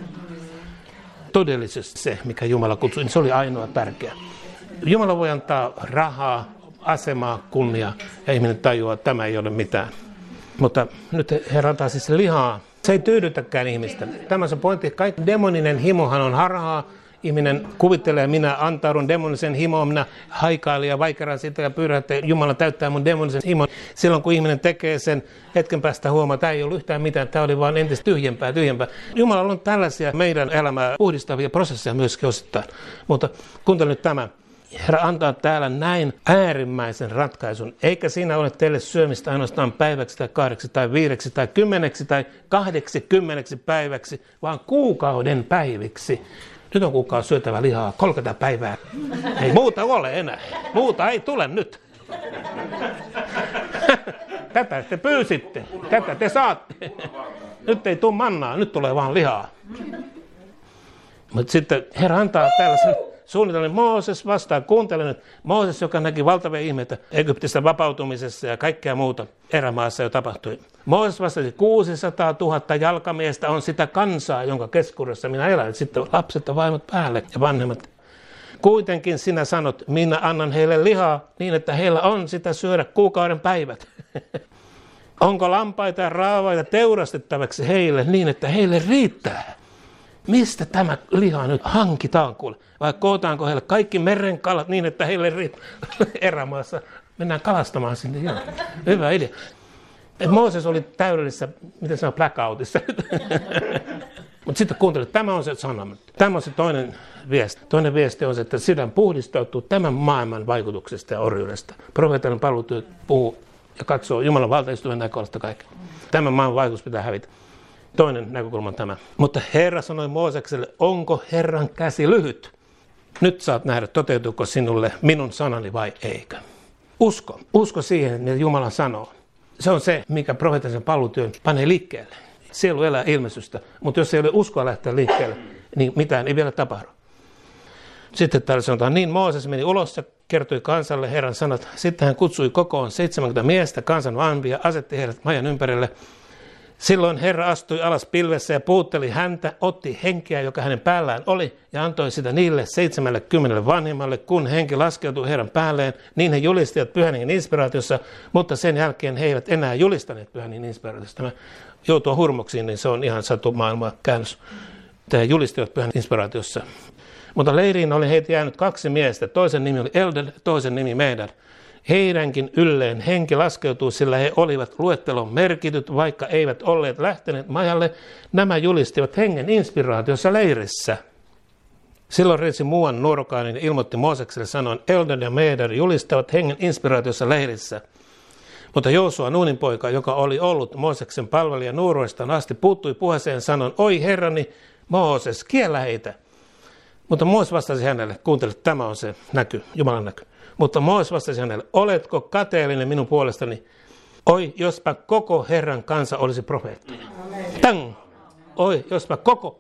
Todellisesti se, mikä Jumala kutsui, niin se oli ainoa tärkeä. Jumala voi antaa rahaa, asemaa, kunniaa ja ihminen tajuaa, että tämä ei ole mitään. Mutta nyt Herra antaa siis lihaa. Se ei tyydytäkään ihmistä. Tämä on se pointti. Kaikki demoninen himohan on harhaa. Ihminen kuvittelee, minä antaudun demonisen himoon, minä haikailen ja vaikeran siitä ja pyydän, että Jumala täyttää mun demonisen himon. Silloin kun ihminen tekee sen, hetken päästä huomaa, että tämä ei ollut yhtään mitään, tämä oli vaan entistä tyhjempää. Jumalalla on tällaisia meidän elämää puhdistavia prosesseja myöskin osittain. Mutta kuuntele nyt tämä. Herra antaa täällä näin äärimmäisen ratkaisun, eikä siinä ole teille syömistä ainoastaan päiväksi tai 8 tai 5 tai 10 tai 80 päiväksi, vaan kuukauden päiviksi. Nyt on kuukausi syötävä lihaa 30 päivää. Ei muuta ole enää. Muuta ei tule nyt. Tätä te pyysitte. Tätä te saatte. Nyt ei tule mannaa, nyt tulee vaan lihaa. Mutta sitten Herra antaa tällaisen suunnitelman. Mooses vastaa, kuuntelen nyt. Mooses, joka näki valtavia ihmeitä Egyptistä vapautumisessa ja kaikkea muuta erämaassa jo tapahtui. Mooses vastasi, 600 000 jalkamiestä on sitä kansaa, jonka keskuudessa minä elän. Sitten lapset ja vaimot päälle ja vanhemmat. Kuitenkin sinä sanot, minä annan heille lihaa niin, että heillä on sitä syödä kuukauden päivät. Onko lampaita ja raavaita teurastettavaksi heille niin, että heille riittää? Mistä tämä liha nyt hankitaan kuule? Vai kootaanko heille kaikki merenkalat niin, että heille riittää erämaassa? Mennään kalastamaan sinne. Joo. Hyvä idea. Mooses oli täydellisessä, miten sanoo, blackoutissa. Mutta sitten kuuntele, tämä on se sanoma. Tämä on se toinen viesti. Toinen viesti on se, että sydän puhdistautuu tämän maailman vaikutuksesta ja orjuudesta. Profeetan palvelutyö puhuu ja katsoo Jumalan valtaistuven näkökulmasta kaiken. Tämän maailman vaikutus pitää hävitä. Toinen näkökulma on tämä. Mutta Herra sanoi Moosekselle, onko Herran käsi lyhyt? Nyt saat nähdä, toteutuuko sinulle minun sanani vai eikö. Usko siihen, mitä Jumala sanoo. Se on se, mikä profeettisen palvelutyön panee liikkeelle. Sielu elää ilmestystä, mutta jos ei ole uskoa lähteä liikkeelle, niin mitään ei vielä tapahdu. Sitten täällä sanotaan, niin Mooses meni ulos ja kertoi kansalle Herran sanat. Sitten hän kutsui kokoon 70 miestä kansan vanhempia ja asetti heidät majan ympärille. Silloin Herra astui alas pilvessä ja puhutteli häntä, otti henkeä, joka hänen päällään oli, ja antoi sitä niille 70 vanhimmalle. Kun henki laskeutui Herran päälleen, niin he julistivat Pyhän Hengen inspiraatiossa, mutta sen jälkeen he eivät enää julistaneet Pyhän Hengen inspiraatiossa. Tämä joutua hurmoksiin, niin se on ihan satumaailman käännös. He julistivat Pyhän inspiraatiossa. Mutta leiriin oli heitä jäänyt 2 miestä. Toisen nimi oli Eldad, toisen nimi Medad. Heidänkin ylleen henki laskeutuu, sillä he olivat luettelon merkityt, vaikka eivät olleet lähteneet majalle. Nämä julistivat hengen inspiraatiossa leirissä. Silloin reisi muuan nuorukainen ilmoitti Moosekselle sanoen, Eldad ja Medad julistavat hengen inspiraatiossa leirissä. Mutta Joosua, Nuunin poika, joka oli ollut Mooseksen palvelija nuoruudestaan asti, puuttui puheeseen sanoen, oi herrani Mooses, kiellä heitä. Mutta Mooses vastasi hänelle, kuuntele, tämä on se näky, Jumalan näky. Mutta Mooses vastasi hänelle, oletko kateellinen minun puolestani? Oi, jospa koko Herran kansa olisi profeettoja. Tang! Oi, jospa koko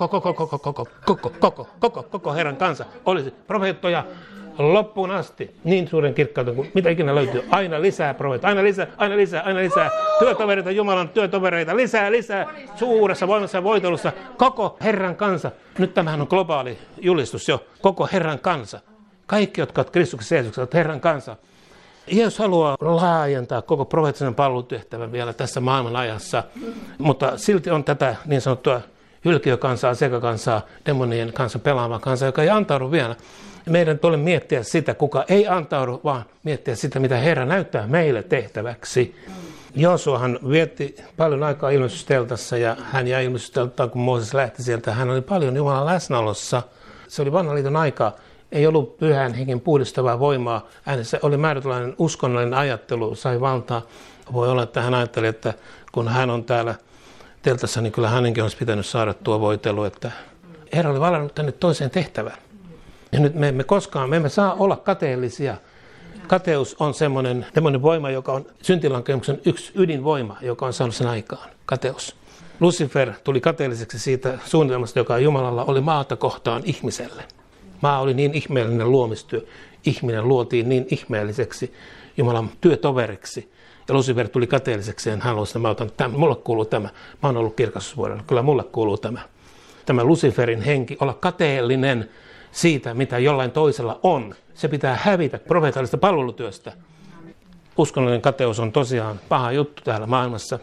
Herran kansa olisi profeettoja loppuun asti. Niin suuren kirkkautta kuin mitä ikinä löytyy. Aina lisää profeettoja, aina lisää. Työtovereita, Jumalan työtovereita, lisää. Suuressa voimassa ja voitelussa koko Herran kansa. Nyt tämähän on globaali julistus jo. Koko Herran kansa. Kaikki, jotka ovat Kristuksessa Jeesuksessa, ovat Herran kansa. Jeesus haluaa laajentaa koko profeettisen palvelutehtävän vielä tässä maailman ajassa, mutta silti on tätä niin sanottua hylkiökansaa, sekakansaa, demonien kanssa pelaavaa kansaa, joka ei antaudu vielä. Meidän tulee miettiä sitä, kuka ei antaudu, vaan miettiä sitä, mitä Herra näyttää meille tehtäväksi. Joosuahan vietti paljon aikaa ilmestysteltassa ja hän jäi ilmestysteltaan, kun Mooses lähti sieltä. Hän oli paljon Jumalan läsnäolossa. Se oli vanhan liiton aikaa. Ei ollut Pyhän Hengen puhdistavaa voimaa. Hänessä oli määrätynlainen uskonnollinen ajattelu, sai valtaa. Voi olla, että hän ajatteli, että kun hän on täällä teltassa, niin kyllä hänenkin olisi pitänyt saada tuo voitelu. Että Herra oli valinnut tänne toiseen tehtävään. Ja nyt me emme saa olla kateellisia. Kateus on semmoinen voima, joka on syntilankemuksen yksi ydinvoima, joka on saanut sen aikaan. Kateus. Lucifer tuli kateelliseksi siitä suunnitelmasta, joka Jumalalla oli maata kohtaan ihmiselle. Maa oli niin ihmeellinen luomistyö. Ihminen luotiin niin ihmeelliseksi Jumalan työtoveriksi. Ja Lucifer tuli kateelliseksi ja hän halusi, että mulle kuuluu tämä. Mä oon ollut kirkastusvuodella. Kyllä mulle kuuluu tämä. Tämä Luciferin henki, olla kateellinen siitä, mitä jollain toisella on. Se pitää hävitä profeetallista palvelutyöstä. Uskonnollinen kateus on tosiaan paha juttu täällä maailmassa.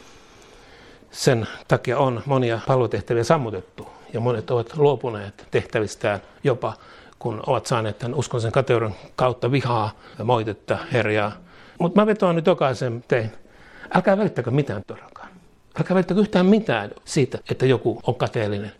Sen takia on monia palvelutehtäviä sammutettu. Ja monet ovat luopuneet tehtävistään jopa, kun ovat saaneet tämän uskonnollisen kateuden kautta vihaa ja moitetta herjaa. Mutta mä vetoan nyt jokaisen tein. Älkää välittäkö mitään todellakaan. Älkää välittäkö yhtään mitään siitä, että joku on kateellinen.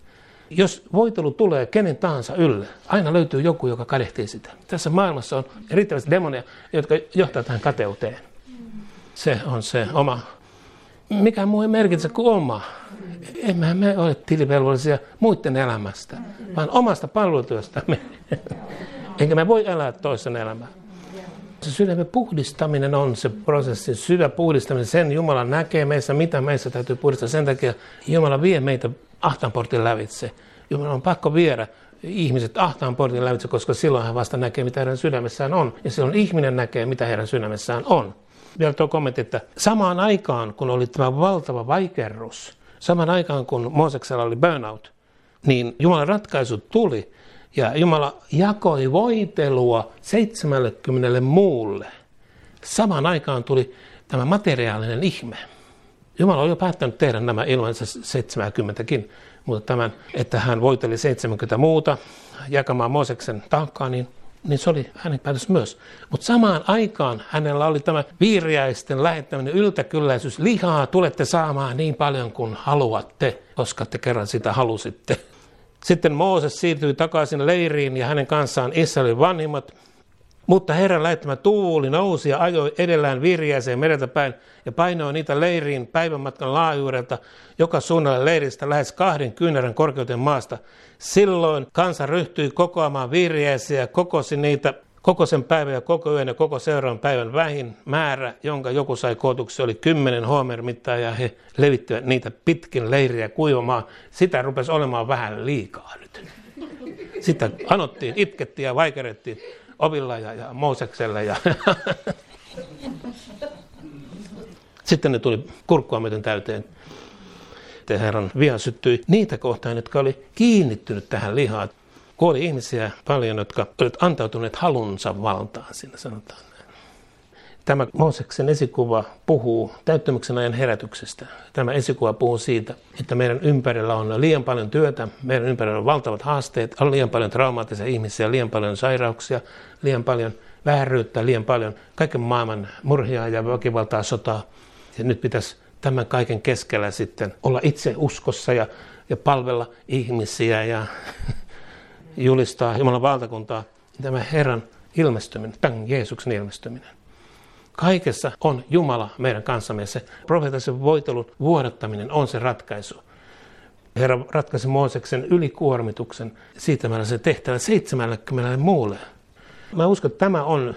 Jos voitelu tulee kenen tahansa ylle, aina löytyy joku, joka kadehtii sitä. Tässä maailmassa on riittävästi demonia, jotka johtaa tähän kateuteen. Se on se oma. Mikä muu ei merkitse kuin oma. Emmehän me ole tilivelvollisia muiden elämästä, vaan omasta palvelutyöstämme. Enkä me voi elää toisen elämää. Se sydämen puhdistaminen on se prosessi, sydän puhdistaminen. Sen Jumala näkee meissä, mitä meissä täytyy puhdistaa. Sen takia Jumala vie meitä ahtaan portin lävitse. Jumala on pakko viedä ihmiset ahtaan portin lävitse, koska silloin hän vasta näkee, mitä heidän sydämessään on. Ja silloin ihminen näkee, mitä heidän sydämessään on. Vielä tuo kommentti, että samaan aikaan, kun oli tämä valtava vaikerrus, samaan aikaan, kun Mooseksella oli burnout, niin Jumalan ratkaisu tuli. Ja Jumala jakoi voitelua 70 muulle. Samaan aikaan tuli tämä materiaalinen ihme. Jumala oli jo päättänyt tehdä nämä ilmansa 70kin, mutta tämän, että hän voiteli 70 muuta jakamaan Mooseksen taakkaa, niin se oli hänen päätös myös. Mutta samaan aikaan hänellä oli tämä viiriäisten lähettäminen yltäkylläisyys. Lihaa tulette saamaan niin paljon kuin haluatte, koska te kerran sitä halusitte. Sitten Mooses siirtyi takaisin leiriin ja hänen kanssaan Israelin vanhimmat. Mutta Herran lähettämä tuuli nousi ja ajoi edellään viiriäiseen mereltä päin ja painoi niitä leiriin päivänmatkan laajuudelta joka suunnalle leiristä lähes 2 kyynärän korkeuteen maasta. Silloin kansa ryhtyi kokoamaan viiriäisiä ja kokosi niitä koko sen päivän ja koko yön ja koko seuraavan päivän vähin määrä, jonka joku sai kootuksi, oli 10 hoomerin mittaa ja he levittivät niitä pitkin leiriä kuivamaan. Sitä rupesi olemaan vähän liikaa nyt. Sitä anottiin, itkettiin ja vaikerettiin Ovilla ja Mooseksella. Sitten ne tuli kurkkua myöten täyteen. Herran viha syttyi niitä kohtaan, jotka oli kiinnittynyt tähän lihaan. Kuoli ihmisiä paljon, jotka olivat antautuneet halunsa valtaan, siinä sanotaan näin. Tämä Mooseksen esikuva puhuu täyttymyksen ajan herätyksestä. Tämä esikuva puhuu siitä, että meidän ympärillä on liian paljon työtä, meidän ympärillä on valtavat haasteet, on liian paljon traumaattisia ihmisiä, liian paljon sairauksia, liian paljon vääryyttä, liian paljon kaiken maailman murhia ja väkivaltaa, sotaa. Ja nyt pitäisi tämän kaiken keskellä sitten olla itse uskossa ja palvella ihmisiä ja julistaa Jumalan valtakuntaa. Tämä Herran ilmestyminen, tämän Jeesuksen ilmestyminen. Kaikessa on Jumala meidän kanssamme. Se profeetallisen voitelun vuodattaminen on se ratkaisu. Herra ratkaisi Mooseksen ylikuormituksen siirtämällä se tehtävä 70 muulle. Mä uskon, että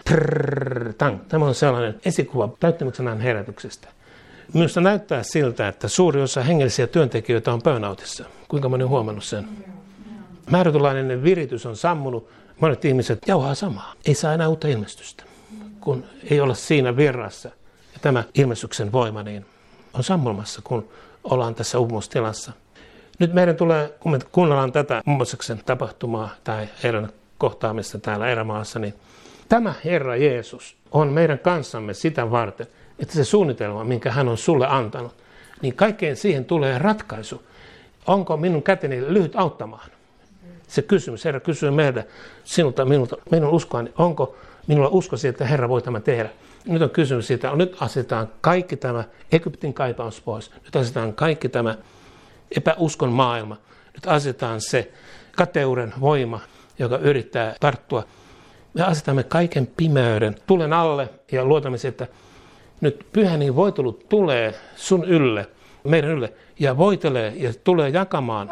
tämä on sellainen esikuva täyttymyksen ajan herätyksestä. Minusta näyttää siltä, että suuri osa hengellisiä työntekijöitä on burnoutissa. Kuinka moni on huomannut sen? Määrätynlainen viritys on sammunut. Monet ihmiset jauhaa samaa. Ei saa enää uutta ilmestystä, kun ei olla siinä virrassa. Ja tämä ilmestyksen voima niin on sammumassa, kun ollaan tässä uupumustilassa. Nyt meidän tulee, kun me kuunnellaan tätä Mooseksen tapahtumaa tai Herran kohtaamista täällä erämaassa, niin tämä Herra Jeesus on meidän kanssamme sitä varten, että se suunnitelma, minkä hän on sulle antanut, niin kaikkeen siihen tulee ratkaisu. Onko minun käteni lyhyt auttamaan? Se kysymys, Herra kysyy meiltä, minun uskoani, onko minulla usko siitä, että Herra voi tämän tehdä? Nyt on kysymys siitä, nyt asetetaan kaikki tämä Egyptin kaipaus pois. Nyt asetetaan kaikki tämä epäuskon maailma. Nyt asetetaan se kateuden voima, joka yrittää tarttua. Me asetamme kaiken pimeyden tulen alle ja luotamme siihen, että nyt pyhäni voitelut tulee sun ylle, meidän ylle, ja voitelee ja tulee jakamaan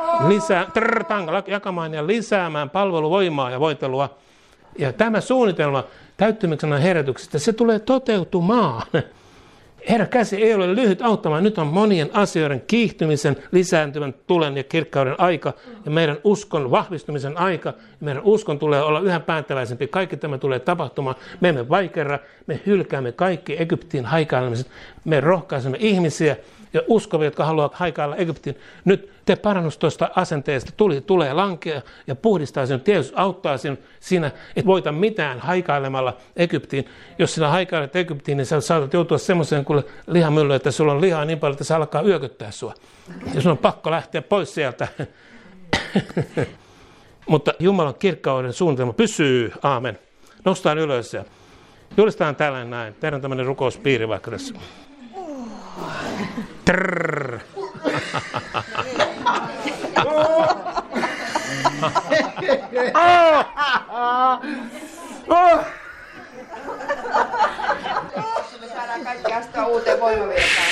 ja lisäämään palveluvoimaa ja voitelua. Ja tämä suunnitelma täyttymyksen herätyksestä, se tulee toteutumaan. Herra käsi ei ole lyhyt auttamaan. Nyt on monien asioiden kiihtymisen, lisääntyvän tulen ja kirkkauden aika ja meidän uskon vahvistumisen aika. Meidän uskon tulee olla yhä päättäväisempi. Kaikki tämä tulee tapahtumaan. Me emme vaikerra, me hylkäämme kaikki Egyptiin haikailemiset. Me rohkaisemme ihmisiä ja uskovia, jotka haluavat haikailla Egyptiin. Nyt te parannus tuosta asenteesta tulee lankea ja puhdistaa sinut. Jeesus auttaa sinut siinä, et voita mitään haikailemalla Egyptiin. Jos sinä haikailet Egyptiin, niin sä saatat joutua semmoiseen kuin lihamylly, että sulla on lihaa niin paljon, että se alkaa yököttää sua. Ja sun on pakko lähteä pois sieltä. Mutta Jumalan kirkkauden suunnitelma pysyy. Aamen. Noustaan ylös ja julistetaan tällainen näin. Tehdään tämmöinen rukouspiiri vaikka tässä. Trrrr. Me saadaan kaikki astua uuteen voimavirtaan.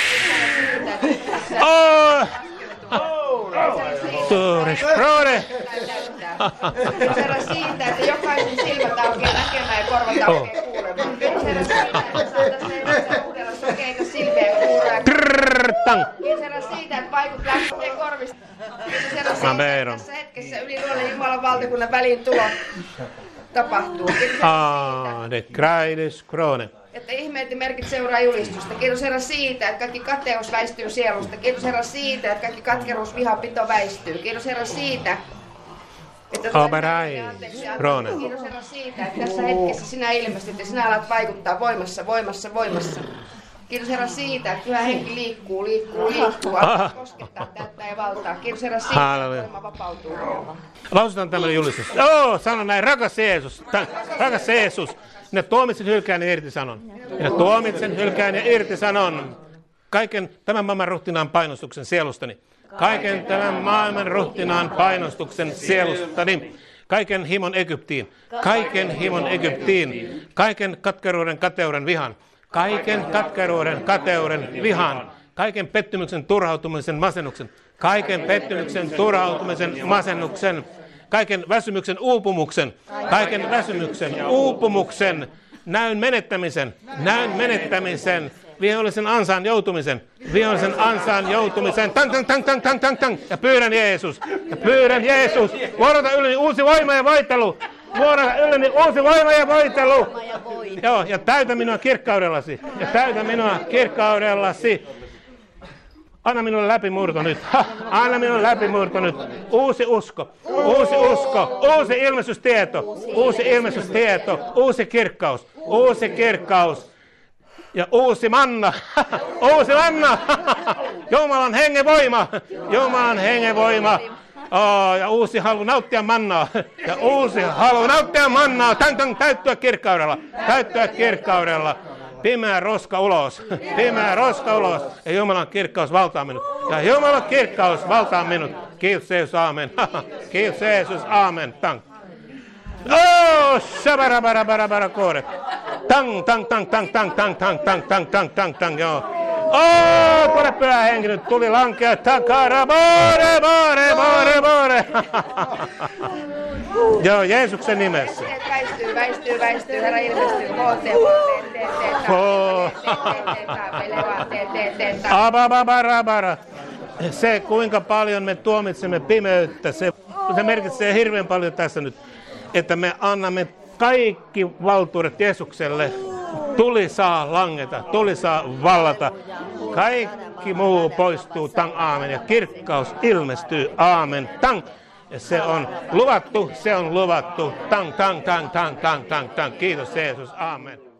Tuuris Frode! Kiitos Herra siitä, että jokaisen silmät aukeaa näkemään ja korvat aukeaa kuulemaan. Kiitos Herra siitä, että saataisiin elämässä uudella sokeita silmiä ja kuuroja. Kiitos Herra siitä, että vaikut lähtee korvista. Kiitos Herra siitä, että tässä hetkessä yli luolle Jumalan valtakunnan väliin tulo tapahtuu. Kiitos Herra siitä, että ihmeet ja merkit seuraa julistusta. Kiitos Herra siitä, että kaikki kateus väistyy sielusta. Kiitos Herra siitä, että kaikki katkeruus, vihapito väistyy. Kiitos Herra siitä, että Kiitos Herra siitä, että tässä hetkessä sinä ilmestyt ja sinä alat vaikuttaa voimassa. Kiitos Herra siitä, että Pyhä Henki liikkuu, alkaa koskettaa, täyttää ja valtaa. Kiitos Herra siitä, että voima vapautuu. Lausutaan tämmöinen julistus. Sano näin, rakas Jeesus. Minä tuomitsen, hylkään ja irtisanon. Minä tuomitsen, hylkään ja irtisanon. Kaiken tämän maailman ruhtinaan painostuksen sielustani. Kaiken tämän maailman ruhtinaan painostuksen sielustani. Kaiken himon Egyptiin. Kaiken himon Egyptiin. Kaiken katkeruuden, kateuden, vihan. Kaiken katkeruuden, kateuden, vihan. Kaiken pettymyksen, turhautumisen, masennuksen. Kaiken pettymyksen, turhautumisen, masennuksen. Kaiken väsymyksen, uupumuksen, näyn menettämisen, vihollisen ansaan joutumisen, tang, ja pyydän Jeesus, vuorota ylleni uusi voima ja voitelu, joo, ja täytä minua kirkkaudellasi, Anna minulle läpimurto nyt. Uusi usko. Uusi ilmestystieto. Uusi kirkkaus. Ja uusi manna. Jumalan hengen voima. Ja uusi halu nauttia mannaa. Täyttyä kirkkaudella. Pimeä roska ulos. Ja Jumalan kirkkaus valtaa minut. Kiitos Jeesus, aamen. Tang. Shabarabara kore. Tang. Joo. Tule Pyhä Henki nyt tuli lankea takara. Bore. Joo, Jeesuksen nimessä. Väistyy, Herra ilmestyy. Ababarabara. Se, kuinka paljon me tuomitsemme pimeyttä, se merkitsee hirveän paljon tässä nyt, että me annamme kaikki valtuudet Jeesukselle. Tuli saa langeta, tuli saa vallata. Kaikki muu poistuu, tang, aamen. Ja kirkkaus ilmestyy, aamen, tang. Ja se on luvattu, tang. Kiitos Jeesus, aamen.